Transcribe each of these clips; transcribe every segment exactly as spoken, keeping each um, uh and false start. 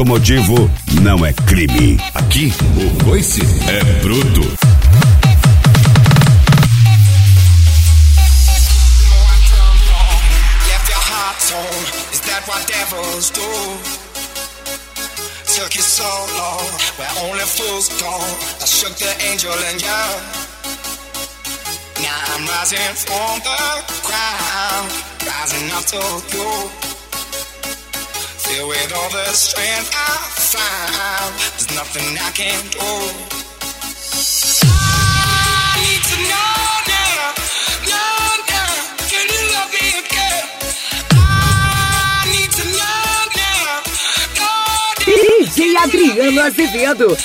automotivo não é crime. Aqui, o coice é bruto. Is that what devils do? Took you so long, where only fools go. I shook the angel and you. Now I'm rising from the ground, rising up to you. Filled with all the strength I found, there's nothing I can do. I need to know now, know now, can you love me again? D J Adriano Azevedo.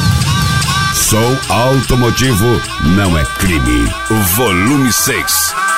Automotivo não é crime. Volume seis.